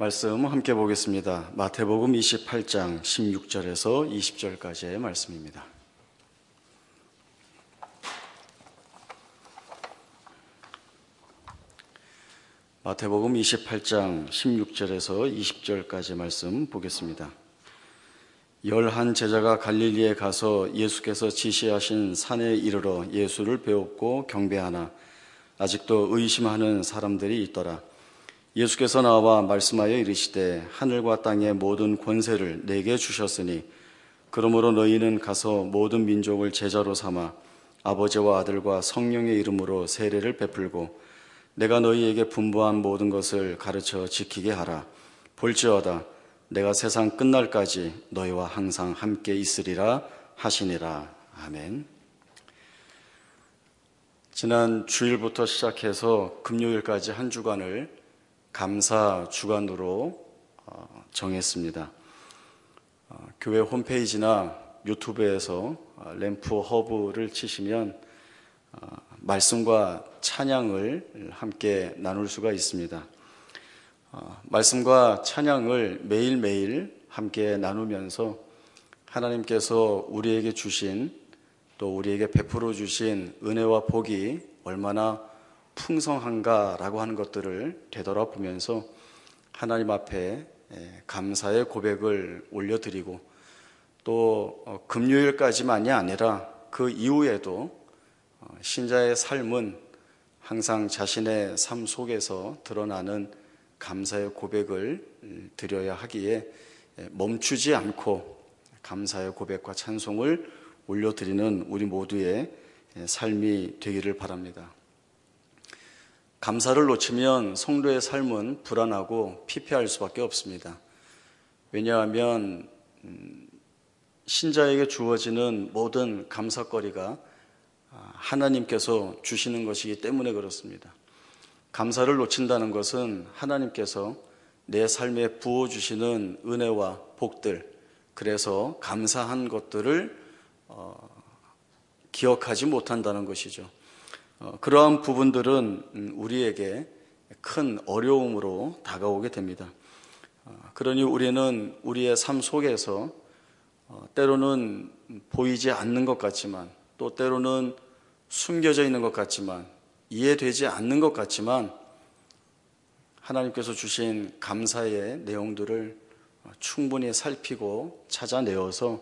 말씀 함께 보겠습니다. 마태복음 28장 16절에서 20절까지의 말씀입니다. 마태복음 28장 16절에서 20절까지 말씀 보겠습니다. 11 제자가 갈릴리에 가서 예수께서 지시하신 산에 이르러 예수를 배웠고 경배하나 아직도 의심하는 사람들이 있더라. 예수께서 나와 말씀하여 이르시되 하늘과 땅의 모든 권세를 내게 주셨으니 그러므로 너희는 가서 모든 민족을 제자로 삼아 아버지와 아들과 성령의 이름으로 세례를 베풀고 내가 너희에게 분부한 모든 것을 가르쳐 지키게 하라. 볼지어다 내가 세상 끝날까지 너희와 항상 함께 있으리라 하시니라. 아멘. 지난 주일부터 시작해서 금요일까지 한 주간을 감사 주간으로 정했습니다. 교회 홈페이지나 유튜브에서 램프 허브를 치시면 말씀과 찬양을 함께 나눌 수가 있습니다. 말씀과 찬양을 매일매일 함께 나누면서 하나님께서 우리에게 주신 또 우리에게 베풀어 주신 은혜와 복이 얼마나 풍성한가라고 하는 것들을 되돌아보면서 하나님 앞에 감사의 고백을 올려드리고 또 금요일까지만이 아니라 그 이후에도 신자의 삶은 항상 자신의 삶 속에서 드러나는 감사의 고백을 드려야 하기에 멈추지 않고 감사의 고백과 찬송을 올려드리는 우리 모두의 삶이 되기를 바랍니다. 감사를 놓치면 성도의 삶은 불안하고 피폐할 수밖에 없습니다. 왜냐하면 신자에게 주어지는 모든 감사거리가 하나님께서 주시는 것이기 때문에 그렇습니다. 감사를 놓친다는 것은 하나님께서 내 삶에 부어주시는 은혜와 복들, 그래서 감사한 것들을 기억하지 못한다는 것이죠. 그러한 부분들은 우리에게 큰 어려움으로 다가오게 됩니다. 그러니 우리는 우리의 삶 속에서 때로는 보이지 않는 것 같지만 또 때로는 숨겨져 있는 것 같지만 이해되지 않는 것 같지만 하나님께서 주신 감사의 내용들을 충분히 살피고 찾아내어서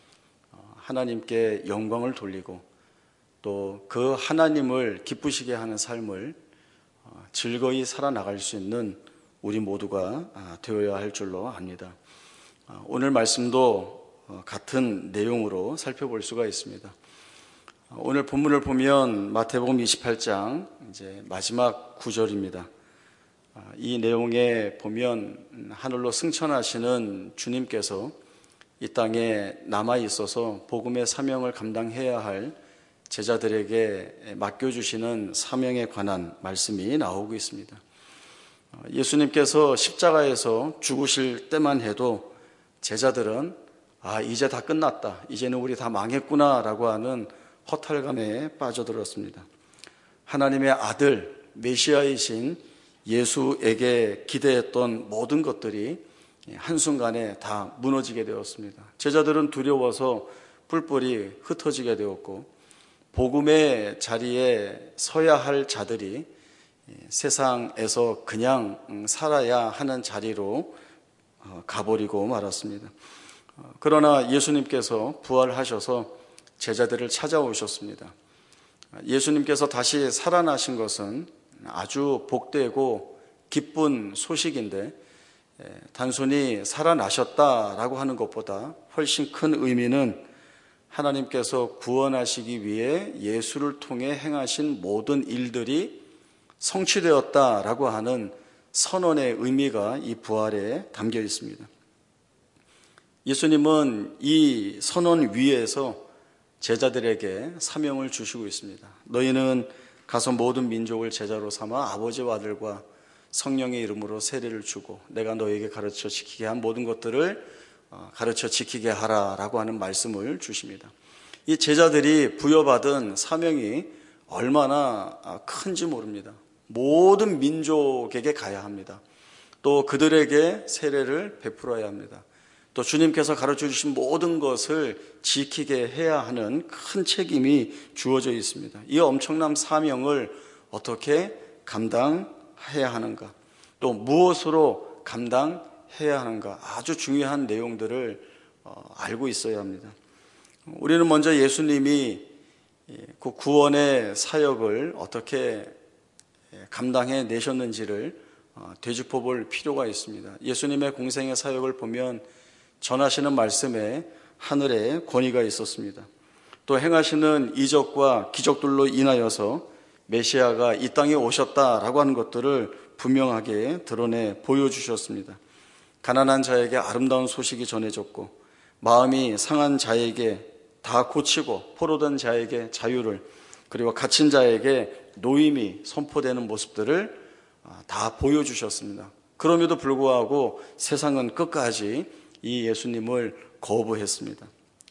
하나님께 영광을 돌리고 또 그 하나님을 기쁘시게 하는 삶을 즐거이 살아나갈 수 있는 우리 모두가 되어야 할 줄로 압니다. 오늘 말씀도 같은 내용으로 살펴볼 수가 있습니다. 오늘 본문을 보면 마태복음 28장 이제 마지막 구절입니다. 이 내용에 보면 하늘로 승천하시는 주님께서 이 땅에 남아 있어서 복음의 사명을 감당해야 할 제자들에게 맡겨주시는 사명에 관한 말씀이 나오고 있습니다. 예수님께서 십자가에서 죽으실 때만 해도 제자들은 이제 다 끝났다, 이제는 우리 다 망했구나 라고 하는 허탈감에 빠져들었습니다. 하나님의 아들 메시아이신 예수에게 기대했던 모든 것들이 한순간에 다 무너지게 되었습니다. 제자들은 두려워서 뿔뿔이 흩어지게 되었고 복음의 자리에 서야 할 자들이 세상에서 그냥 살아야 하는 자리로 가버리고 말았습니다. 그러나 예수님께서 부활하셔서 제자들을 찾아오셨습니다. 예수님께서 다시 살아나신 것은 아주 복되고 기쁜 소식인데 단순히 살아나셨다라고 하는 것보다 훨씬 큰 의미는 하나님께서 구원하시기 위해 예수를 통해 행하신 모든 일들이 성취되었다라고 하는 선언의 의미가 이 부활에 담겨 있습니다. 예수님은 이 선언 위에서 제자들에게 사명을 주시고 있습니다. 너희는 가서 모든 민족을 제자로 삼아 아버지와 아들과 성령의 이름으로 세례를 주고 내가 너희에게 가르쳐 지키게 한 모든 것들을 가르쳐 지키게 하라라고 하는 말씀을 주십니다. 이 제자들이 부여받은 사명이 얼마나 큰지 모릅니다. 모든 민족에게 가야 합니다. 또 그들에게 세례를 베풀어야 합니다. 또 주님께서 가르쳐 주신 모든 것을 지키게 해야 하는 큰 책임이 주어져 있습니다. 이 엄청난 사명을 어떻게 감당해야 하는가, 또 무엇으로 감당해야 하는가, 아주 중요한 내용들을 알고 있어야 합니다. 우리는 먼저 예수님이 그 구원의 사역을 어떻게 감당해 내셨는지를 되짚어 볼 필요가 있습니다. 예수님의 공생의 사역을 보면 전하시는 말씀에 하늘의 권위가 있었습니다. 또 행하시는 이적과 기적들로 인하여서 메시아가 이 땅에 오셨다라고 하는 것들을 분명하게 드러내 보여주셨습니다. 가난한 자에게 아름다운 소식이 전해졌고, 마음이 상한 자에게 다 고치고, 포로된 자에게 자유를, 그리고 갇힌 자에게 노임이 선포되는 모습들을 다 보여주셨습니다. 그럼에도 불구하고 세상은 끝까지 이 예수님을 거부했습니다.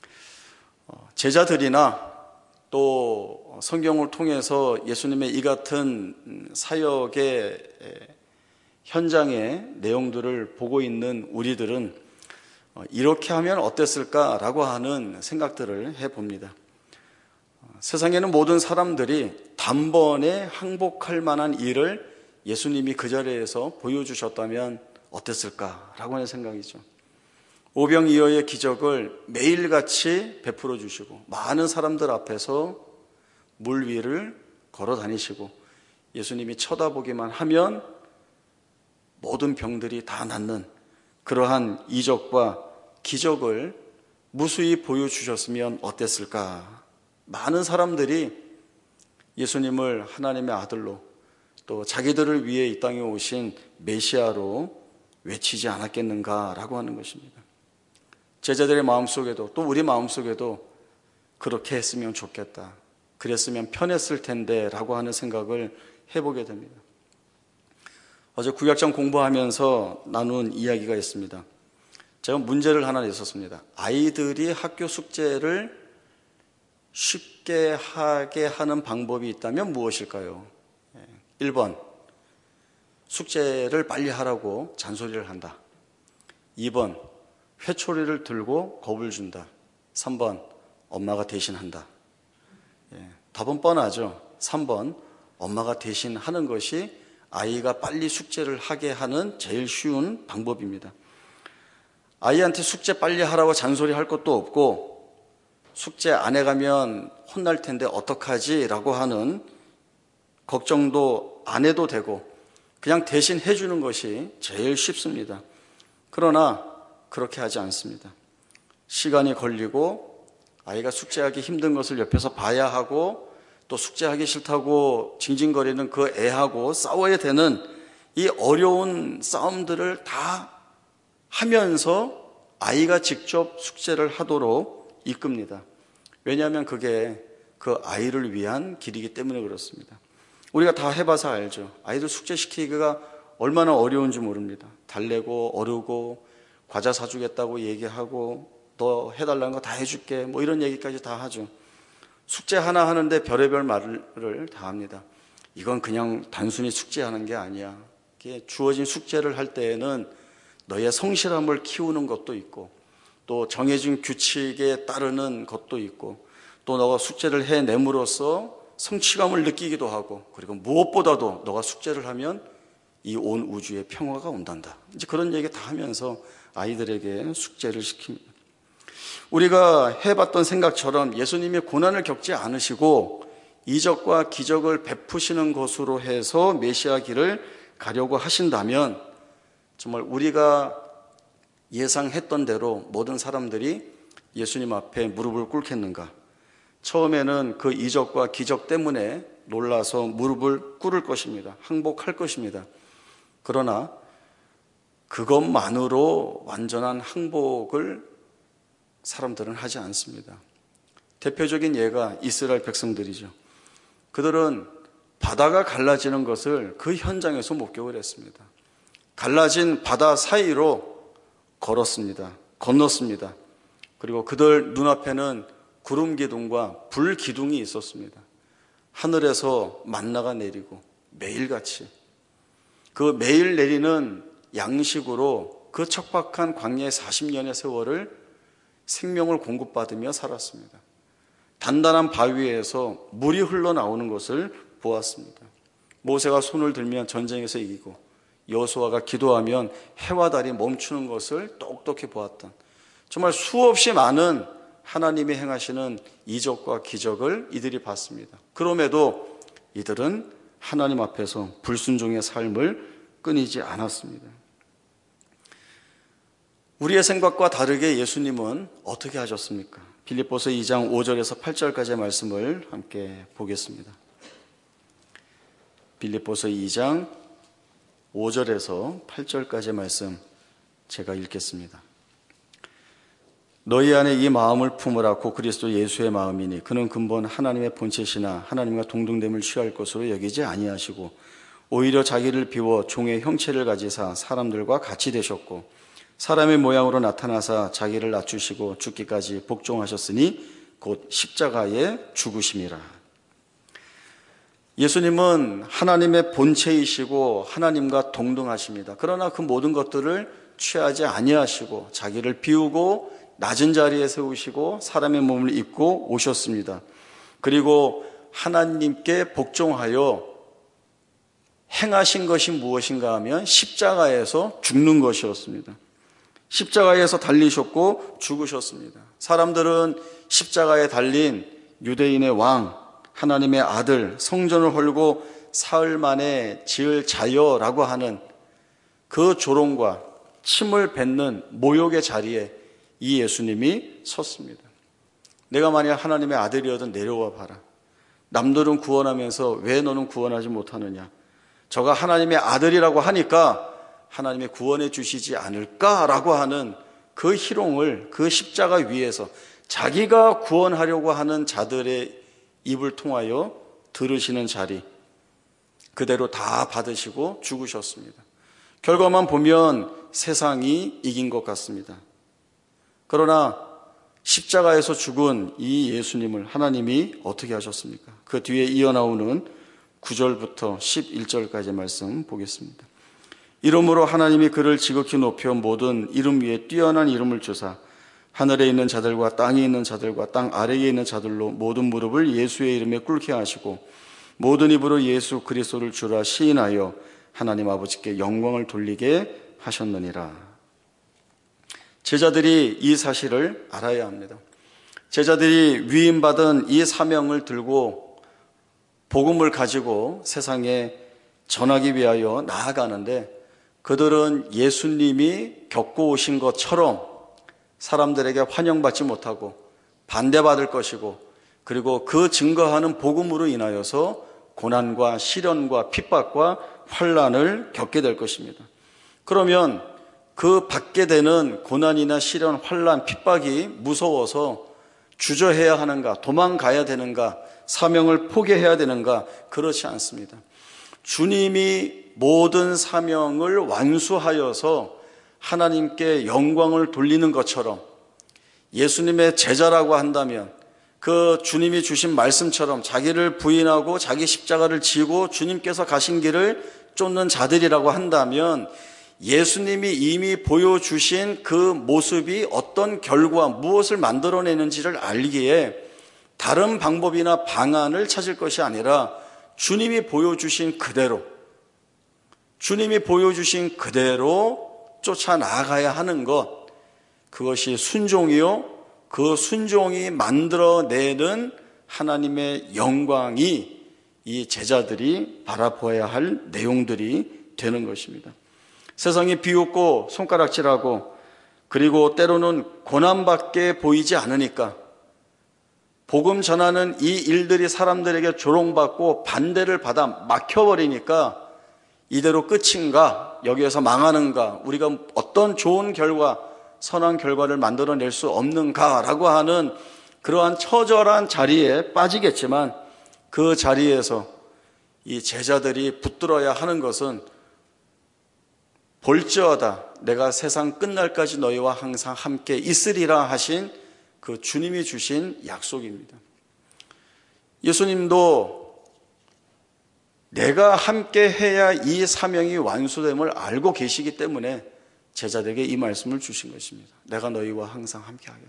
제자들이나 또 성경을 통해서 예수님의 이 같은 사역의 현장의 내용들을 보고 있는 우리들은 이렇게 하면 어땠을까라고 하는 생각들을 해봅니다. 세상에는 모든 사람들이 단번에 항복할 만한 일을 예수님이 그 자리에서 보여주셨다면 어땠을까라고 하는 생각이죠. 오병이어의 기적을 매일같이 베풀어 주시고, 많은 사람들 앞에서 물 위를 걸어 다니시고, 예수님이 쳐다보기만 하면 모든 병들이 다 낫는 그러한 이적과 기적을 무수히 보여주셨으면 어땠을까. 많은 사람들이 예수님을 하나님의 아들로, 또 자기들을 위해 이 땅에 오신 메시아로 외치지 않았겠는가라고 하는 것입니다. 제자들의 마음속에도, 또 우리 마음속에도 그렇게 했으면 좋겠다, 그랬으면 편했을 텐데 라고 하는 생각을 해보게 됩니다. 어제 구약장 공부하면서 나눈 이야기가 있습니다. 제가 문제를 하나 냈었습니다. 아이들이 학교 숙제를 쉽게 하게 하는 방법이 있다면 무엇일까요? 1번, 숙제를 빨리 하라고 잔소리를 한다. 2번, 회초리를 들고 겁을 준다. 3번, 엄마가 대신한다. 답은 뻔하죠. 3번, 엄마가 대신하는 것이 아이가 빨리 숙제를 하게 하는 제일 쉬운 방법입니다. 아이한테 숙제 빨리 하라고 잔소리할 것도 없고, 숙제 안 해가면 혼날 텐데 어떡하지? 라고 하는 걱정도 안 해도 되고, 그냥 대신 해주는 것이 제일 쉽습니다. 그러나 그렇게 하지 않습니다. 시간이 걸리고 아이가 숙제하기 힘든 것을 옆에서 봐야 하고, 또 숙제하기 싫다고 징징거리는 그 애하고 싸워야 되는 이 어려운 싸움들을 다 하면서 아이가 직접 숙제를 하도록 이끕니다. 왜냐하면 그게 그 아이를 위한 길이기 때문에 그렇습니다. 우리가 다 해봐서 알죠. 아이들 숙제시키기가 얼마나 어려운지 모릅니다. 달래고 어르고 과자 사주겠다고 얘기하고 너 해달라는 거 다 해줄게 뭐 이런 얘기까지 다 하죠. 숙제 하나 하는데 별의별 말을 다 합니다. 이건 그냥 단순히 숙제하는 게 아니야. 주어진 숙제를 할 때에는 너의 성실함을 키우는 것도 있고, 또 정해진 규칙에 따르는 것도 있고, 또 너가 숙제를 해냄으로써 성취감을 느끼기도 하고, 그리고 무엇보다도 너가 숙제를 하면 이 온 우주에 평화가 온단다. 이제 그런 얘기 다 하면서 아이들에게 숙제를 시킵니다. 우리가 해봤던 생각처럼 예수님이 고난을 겪지 않으시고 이적과 기적을 베푸시는 것으로 해서 메시아 길을 가려고 하신다면, 정말 우리가 예상했던 대로 모든 사람들이 예수님 앞에 무릎을 꿇겠는가? 처음에는 그 이적과 기적 때문에 놀라서 무릎을 꿇을 것입니다. 항복할 것입니다. 그러나 그것만으로 완전한 항복을 사람들은 하지 않습니다. 대표적인 예가 이스라엘 백성들이죠. 그들은 바다가 갈라지는 것을 그 현장에서 목격을 했습니다. 갈라진 바다 사이로 걸었습니다. 건넜습니다. 그리고 그들 눈앞에는 구름 기둥과 불 기둥이 있었습니다. 하늘에서 만나가 내리고 매일같이 그 매일 내리는 양식으로 그 척박한 광야의 40년의 세월을 생명을 공급받으며 살았습니다. 단단한 바위에서 물이 흘러나오는 것을 보았습니다. 모세가 손을 들면 전쟁에서 이기고 여호수아가 기도하면 해와 달이 멈추는 것을 똑똑히 보았던, 정말 수없이 많은 하나님이 행하시는 이적과 기적을 이들이 봤습니다. 그럼에도 이들은 하나님 앞에서 불순종의 삶을 끊이지 않았습니다. 우리의 생각과 다르게 예수님은 어떻게 하셨습니까? 빌립보서 2장 5절에서 8절까지의 말씀을 함께 보겠습니다. 빌립보서 2장 5절에서 8절까지의 말씀 제가 읽겠습니다. 너희 안에 이 마음을 품으라. 곧 그리스도 예수의 마음이니 그는 근본 하나님의 본체시나 하나님과 동등됨을 취할 것으로 여기지 아니하시고 오히려 자기를 비워 종의 형체를 가지사 사람들과 같이 되셨고 사람의 모양으로 나타나사 자기를 낮추시고 죽기까지 복종하셨으니 곧 십자가에 죽으심이라. 예수님은 하나님의 본체이시고 하나님과 동등하십니다. 그러나 그 모든 것들을 취하지 아니하시고 자기를 비우고 낮은 자리에 세우시고 사람의 몸을 입고 오셨습니다. 그리고 하나님께 복종하여 행하신 것이 무엇인가 하면 십자가에서 죽는 것이었습니다. 십자가에서 달리셨고 죽으셨습니다. 사람들은 십자가에 달린 유대인의 왕, 하나님의 아들, 성전을 헐고 사흘 만에 지을 자여라고 하는 그 조롱과 침을 뱉는 모욕의 자리에 이 예수님이 섰습니다. 내가 만약 하나님의 아들이어든 내려와 봐라. 남들은 구원하면서 왜 너는 구원하지 못하느냐. 저가 하나님의 아들이라고 하니까 하나님이 구원해 주시지 않을까라고 하는 그 희롱을 그 십자가 위에서 자기가 구원하려고 하는 자들의 입을 통하여 들으시는 자리, 그대로 다 받으시고 죽으셨습니다. 결과만 보면 세상이 이긴 것 같습니다. 그러나 십자가에서 죽은 이 예수님을 하나님이 어떻게 하셨습니까? 그 뒤에 이어나오는 9절부터 11절까지 말씀 보겠습니다. 이러므로 하나님이 그를 지극히 높여 모든 이름 위에 뛰어난 이름을 주사 하늘에 있는 자들과 땅에 있는 자들과 땅 아래에 있는 자들로 모든 무릎을 예수의 이름에 꿇게 하시고 모든 입으로 예수 그리스도를 주라 시인하여 하나님 아버지께 영광을 돌리게 하셨느니라. 제자들이 이 사실을 알아야 합니다. 제자들이 위임받은 이 사명을 들고 복음을 가지고 세상에 전하기 위하여 나아가는데, 그들은 예수님이 겪고 오신 것처럼 사람들에게 환영받지 못하고 반대받을 것이고, 그리고 그 증거하는 복음으로 인하여서 고난과 시련과 핍박과 환난을 겪게 될 것입니다. 그러면 그 받게 되는 고난이나 시련, 환난, 핍박이 무서워서 주저해야 하는가, 도망가야 되는가, 사명을 포기해야 되는가? 그렇지 않습니다. 주님이 모든 사명을 완수하여서 하나님께 영광을 돌리는 것처럼 예수님의 제자라고 한다면 그 주님이 주신 말씀처럼 자기를 부인하고 자기 십자가를 지고 주님께서 가신 길을 쫓는 자들이라고 한다면 예수님이 이미 보여주신 그 모습이 어떤 결과, 무엇을 만들어내는지를 알기에 다른 방법이나 방안을 찾을 것이 아니라 주님이 보여주신 그대로, 주님이 보여주신 그대로 쫓아나가야 하는 것, 그것이 순종이요, 그 순종이 만들어내는 하나님의 영광이 이 제자들이 바라보아야 할 내용들이 되는 것입니다. 세상이 비웃고 손가락질하고 그리고 때로는 고난밖에 보이지 않으니까 복음 전하는 이 일들이 사람들에게 조롱받고 반대를 받아 막혀버리니까 이대로 끝인가, 여기에서 망하는가, 우리가 어떤 좋은 결과, 선한 결과를 만들어낼 수 없는가라고 하는 그러한 처절한 자리에 빠지겠지만, 그 자리에서 이 제자들이 붙들어야 하는 것은 볼지어다 내가 세상 끝날까지 너희와 항상 함께 있으리라 하신 그 주님이 주신 약속입니다. 예수님도 내가 함께 해야 이 사명이 완수됨을 알고 계시기 때문에 제자들에게 이 말씀을 주신 것입니다. 내가 너희와 항상 함께 하겠다.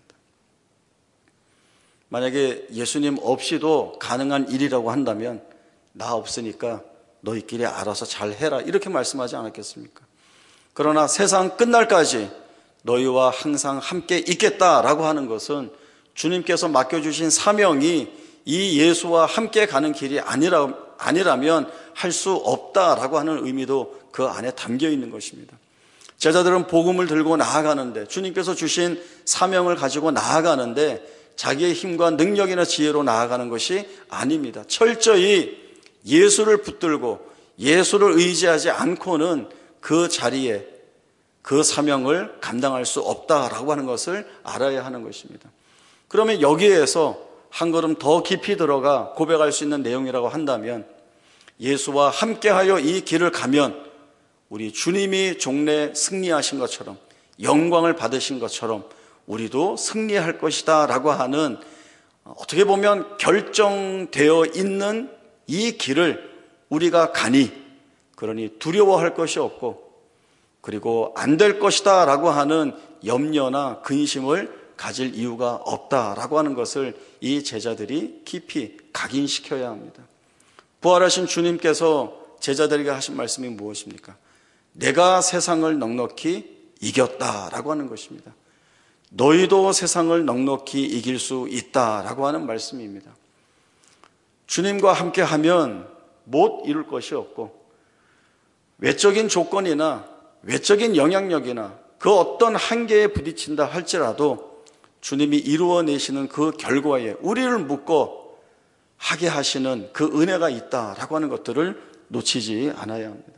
만약에 예수님 없이도 가능한 일이라고 한다면 나 없으니까 너희끼리 알아서 잘 해라 이렇게 말씀하지 않았겠습니까? 그러나 세상 끝날까지 너희와 항상 함께 있겠다라고 하는 것은 주님께서 맡겨주신 사명이 이 예수와 함께 가는 길이 아니라면 할 수 없다라고 하는 의미도 그 안에 담겨 있는 것입니다. 제자들은 복음을 들고 나아가는데, 주님께서 주신 사명을 가지고 나아가는데 자기의 힘과 능력이나 지혜로 나아가는 것이 아닙니다. 철저히 예수를 붙들고 예수를 의지하지 않고는 그 자리에 그 사명을 감당할 수 없다라고 하는 것을 알아야 하는 것입니다. 그러면 여기에서 한 걸음 더 깊이 들어가 고백할 수 있는 내용이라고 한다면, 예수와 함께하여 이 길을 가면 우리 주님이 종래 승리하신 것처럼, 영광을 받으신 것처럼 우리도 승리할 것이다 라고 하는, 어떻게 보면 결정되어 있는 이 길을 우리가 가니, 그러니 두려워할 것이 없고, 그리고 안 될 것이다 라고 하는 염려나 근심을 가질 이유가 없다라고 하는 것을 이 제자들이 깊이 각인시켜야 합니다. 부활하신 주님께서 제자들에게 하신 말씀이 무엇입니까? 내가 세상을 넉넉히 이겼다라고 하는 것입니다. 너희도 세상을 넉넉히 이길 수 있다라고 하는 말씀입니다. 주님과 함께하면 못 이룰 것이 없고, 외적인 조건이나 외적인 영향력이나 그 어떤 한계에 부딪힌다 할지라도 주님이 이루어내시는 그 결과에 우리를 묶어 하게 하시는 그 은혜가 있다라고 하는 것들을 놓치지 않아야 합니다.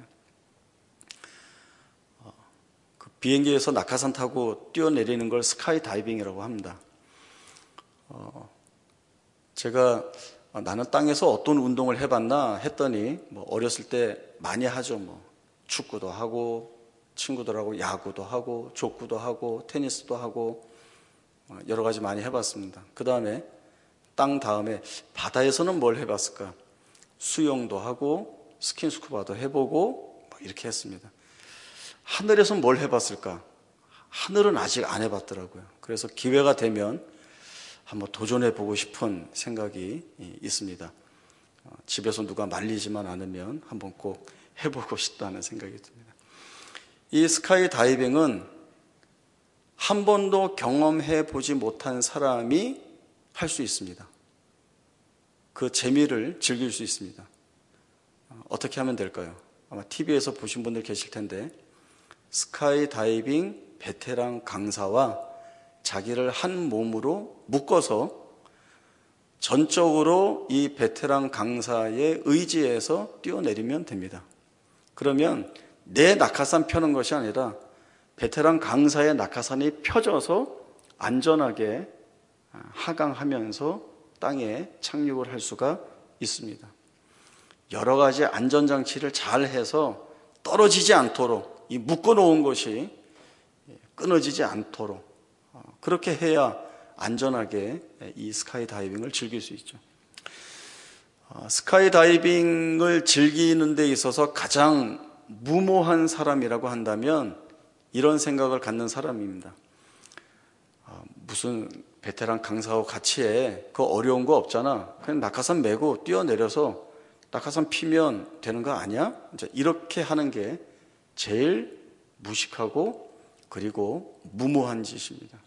그 비행기에서 낙하산 타고 뛰어내리는 걸 스카이 다이빙이라고 합니다. 제가 나는 땅에서 어떤 운동을 해봤나 했더니 어렸을 때 많이 하죠. 축구도 하고 친구들하고 야구도 하고 족구도 하고 테니스도 하고 여러 가지 많이 해봤습니다. 그 다음에 땅 다음에 바다에서는 뭘 해봤을까? 수영도 하고 스킨스쿠버도 해보고 이렇게 했습니다. 하늘에서는 뭘 해봤을까? 하늘은 아직 안 해봤더라고요. 그래서 기회가 되면 한번 도전해보고 싶은 생각이 있습니다. 집에서 누가 말리지만 않으면 한번 꼭 해보고 싶다는 생각이 듭니다. 이 스카이 다이빙은 한 번도 경험해 보지 못한 사람이 할 수 있습니다. 그 재미를 즐길 수 있습니다. 어떻게 하면 될까요? 아마 TV에서 보신 분들 계실 텐데, 스카이 다이빙 베테랑 강사와 자기를 한 몸으로 묶어서 전적으로 이 베테랑 강사의 의지에서 뛰어내리면 됩니다. 그러면 내 낙하산 펴는 것이 아니라 베테랑 강사의 낙하산이 펴져서 안전하게 하강하면서 땅에 착륙을 할 수가 있습니다. 여러 가지 안전장치를 잘 해서 떨어지지 않도록, 이 묶어놓은 것이 끊어지지 않도록 그렇게 해야 안전하게 이 스카이 다이빙을 즐길 수 있죠. 스카이 다이빙을 즐기는 데 있어서 가장 무모한 사람이라고 한다면 이런 생각을 갖는 사람입니다. 무슨 베테랑 강사하고 같이 해, 그거 어려운 거 없잖아, 그냥 낙하산 메고 뛰어내려서 낙하산 피면 되는 거 아니야? 이렇게 하는 게 제일 무식하고 그리고 무모한 짓입니다.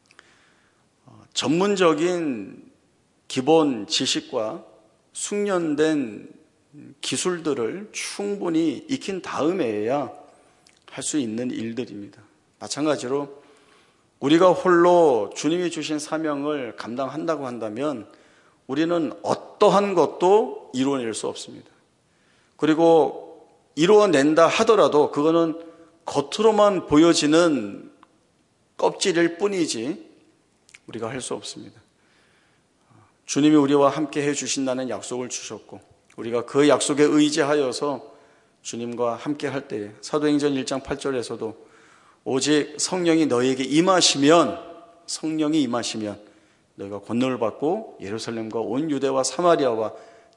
전문적인 기본 지식과 숙련된 기술들을 충분히 익힌 다음에야 할 수 있는 일들입니다. 마찬가지로 우리가 홀로 주님이 주신 사명을 감당한다고 한다면 우리는 어떠한 것도 이루어낼 수 없습니다. 그리고 이루어낸다 하더라도 그거는 겉으로만 보여지는 껍질일 뿐이지 우리가 할 수 없습니다. 주님이 우리와 함께 해주신다는 약속을 주셨고, 우리가 그 약속에 의지하여서 주님과 함께 할 때에 사도행전 1장 8절에서도 오직 성령이 너희에게 임하시면 너희가 권능을 받고 예루살렘과 온 유대와 사마리아와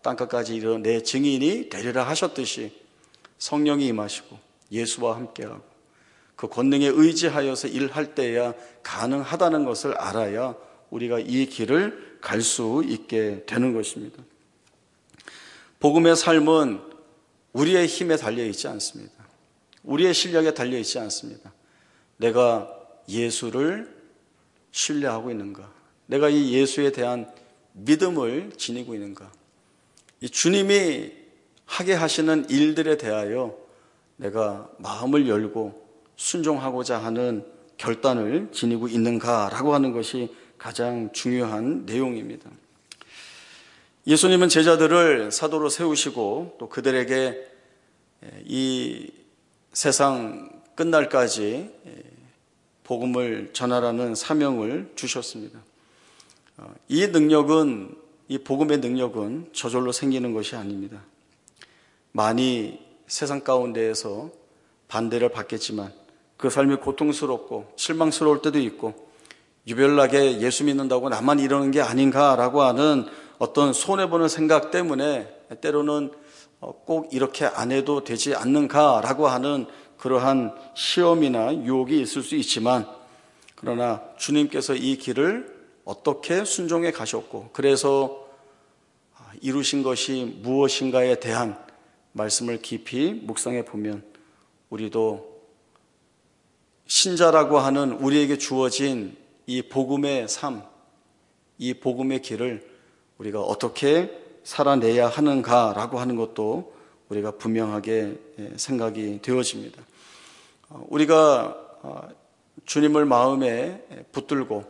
땅끝까지 이르러 내 증인이 되리라 하셨듯이 성령이 임하시고 예수와 함께하고 그 권능에 의지하여서 일할 때야 가능하다는 것을 알아야 우리가 이 길을 갈 수 있게 되는 것입니다. 복음의 삶은 우리의 힘에 달려있지 않습니다. 우리의 실력에 달려있지 않습니다. 내가 예수를 신뢰하고 있는가? 내가 이 예수에 대한 믿음을 지니고 있는가? 이 주님이 하게 하시는 일들에 대하여 내가 마음을 열고 순종하고자 하는 결단을 지니고 있는가라고 하는 것이 가장 중요한 내용입니다. 예수님은 제자들을 사도로 세우시고 또 그들에게 이 세상 끝날까지 복음을 전하라는 사명을 주셨습니다. 이 능력은, 이 복음의 능력은 저절로 생기는 것이 아닙니다. 많이 세상 가운데에서 반대를 받겠지만 그 삶이 고통스럽고 실망스러울 때도 있고 유별나게 예수 믿는다고 나만 이러는 게 아닌가라고 하는 어떤 손해보는 생각 때문에 때로는 꼭 이렇게 안 해도 되지 않는가라고 하는 그러한 시험이나 유혹이 있을 수 있지만, 그러나 주님께서 이 길을 어떻게 순종해 가셨고 그래서 이루신 것이 무엇인가에 대한 말씀을 깊이 묵상해 보면 우리도 신자라고 하는 우리에게 주어진 이 복음의 삶, 이 복음의 길을 우리가 어떻게 살아내야 하는가라고 하는 것도 우리가 분명하게 생각이 되어집니다. 우리가 주님을 마음에 붙들고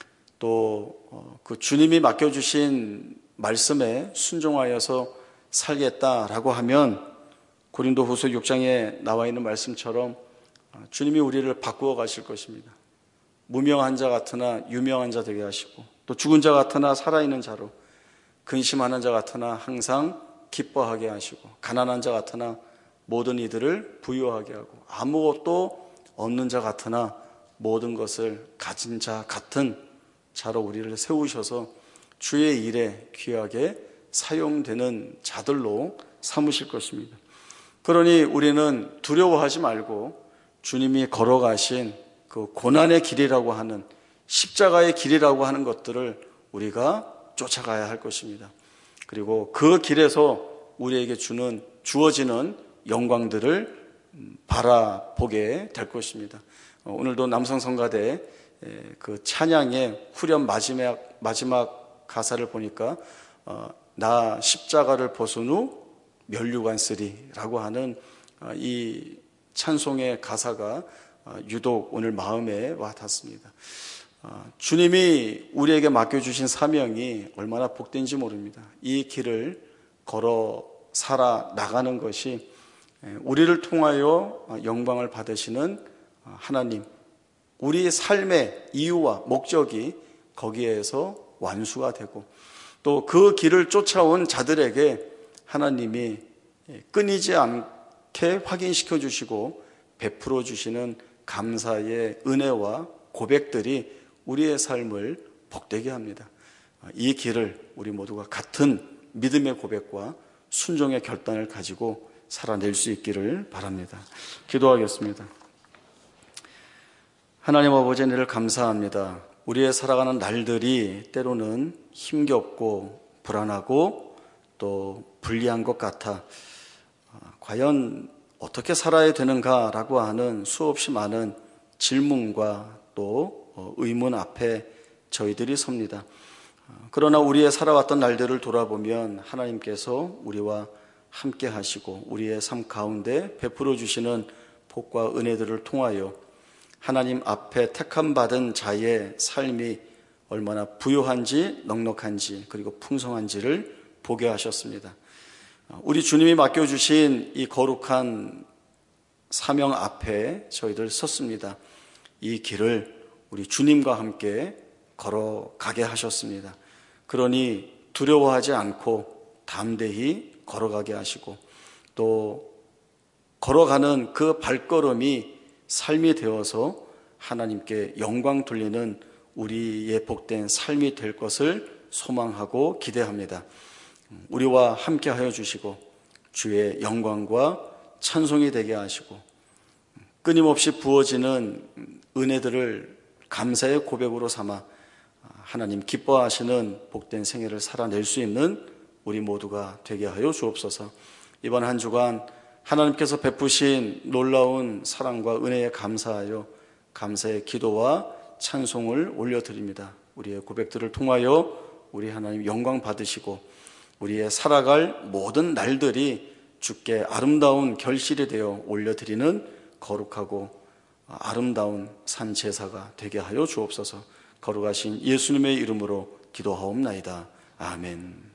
또 그 주님이 맡겨주신 말씀에 순종하여서 살겠다라고 하면 고린도후서 6장에 나와 있는 말씀처럼 주님이 우리를 바꾸어 가실 것입니다. 무명한 자 같으나 유명한 자 되게 하시고 또 죽은 자 같으나 살아있는 자로, 근심하는 자 같으나 항상 기뻐하게 하시고 가난한 자 같으나 모든 이들을 부유하게 하고 아무것도 없는 자 같으나 모든 것을 가진 자 같은 자로 우리를 세우셔서 주의 일에 귀하게 사용되는 자들로 삼으실 것입니다. 그러니 우리는 두려워하지 말고 주님이 걸어가신 그 고난의 길이라고 하는, 십자가의 길이라고 하는 것들을 우리가 쫓아가야 할 것입니다. 그리고 그 길에서 우리에게 주어지는 영광들을 바라보게 될 것입니다. 오늘도 남성성가대 그 찬양의 후렴 마지막 가사를 보니까 나 십자가를 벗은 후 면류관 쓰리라고 하는 이 찬송의 가사가 유독 오늘 마음에 와 닿습니다. 주님이 우리에게 맡겨주신 사명이 얼마나 복된지 모릅니다. 이 길을 걸어 살아나가는 것이 우리를 통하여 영광을 받으시는 하나님, 우리의 삶의 이유와 목적이 거기에서 완수가 되고 또 그 길을 쫓아온 자들에게 하나님이 끊이지 않게 확인시켜 주시고 베풀어 주시는 감사의 은혜와 고백들이 우리의 삶을 복되게 합니다. 이 길을 우리 모두가 같은 믿음의 고백과 순종의 결단을 가지고 살아낼 수 있기를 바랍니다. 기도하겠습니다. 하나님 아버지, 은혜를 감사합니다. 우리의 살아가는 날들이 때로는 힘겹고 불안하고 또 불리한 것 같아 과연 어떻게 살아야 되는가라고 하는 수없이 많은 질문과 또 의문 앞에 저희들이 섭니다. 그러나 우리의 살아왔던 날들을 돌아보면 하나님께서 우리와 함께 하시고 우리의 삶 가운데 베풀어 주시는 복과 은혜들을 통하여 하나님 앞에 택함받은 자의 삶이 얼마나 부유한지 넉넉한지 그리고 풍성한지를 보게 하셨습니다. 우리 주님이 맡겨주신 이 거룩한 사명 앞에 저희들 섰습니다. 이 길을 우리 주님과 함께 걸어가게 하셨습니다. 그러니 두려워하지 않고 담대히 걸어가게 하시고 또 걸어가는 그 발걸음이 삶이 되어서 하나님께 영광 돌리는 우리의 복된 삶이 될 것을 소망하고 기대합니다. 우리와 함께하여 주시고 주의 영광과 찬송이 되게 하시고 끊임없이 부어지는 은혜들을 감사의 고백으로 삼아 하나님 기뻐하시는 복된 생애를 살아낼 수 있는 우리 모두가 되게 하여 주옵소서. 이번 한 주간 하나님께서 베푸신 놀라운 사랑과 은혜에 감사하여 감사의 기도와 찬송을 올려드립니다. 우리의 고백들을 통하여 우리 하나님 영광 받으시고 우리의 살아갈 모든 날들이 주께 아름다운 결실이 되어 올려드리는 거룩하고 아름다운 산 제사가 되게 하여 주옵소서. 거룩하신 예수님의 이름으로 기도하옵나이다. 아멘.